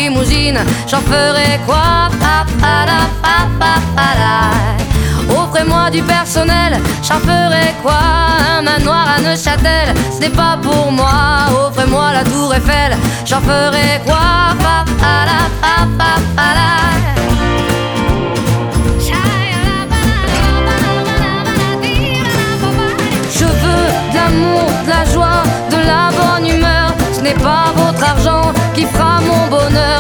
limousine, j'en ferai quoi? Offrez-moi du personnel, j'en ferai quoi? Un manoir à Neuchâtel, ce n'est pas pour moi. Offrez-moi la tour Eiffel, j'en ferai quoi? Je veux de l'amour, de la joie, de la bonne humeur. Ce n'est pas votre argent qui fera mon bonheur.